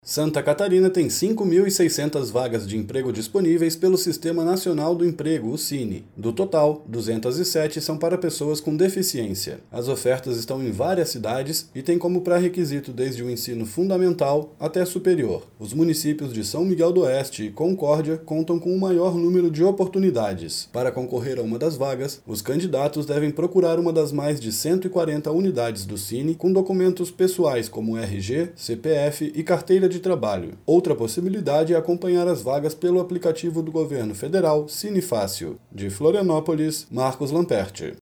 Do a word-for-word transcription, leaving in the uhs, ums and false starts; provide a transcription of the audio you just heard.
Santa Catarina tem cinco mil e seiscentas vagas de emprego disponíveis pelo Sistema Nacional do Emprego, o Cine. Do total, duzentas e sete são para pessoas com deficiência. As ofertas estão em várias cidades e têm como pré-requisito desde o ensino fundamental até superior. Os municípios de São Miguel do Oeste e Concórdia contam com o maior número de oportunidades. Para concorrer a uma das vagas, os candidatos devem procurar uma das mais de cento e quarenta unidades do Cine com documentos pessoais como R G, C P F e carteira de trabalho. Outra possibilidade é acompanhar as vagas pelo aplicativo do governo federal Cine Fácil. De Florianópolis, Marcos Lamperti.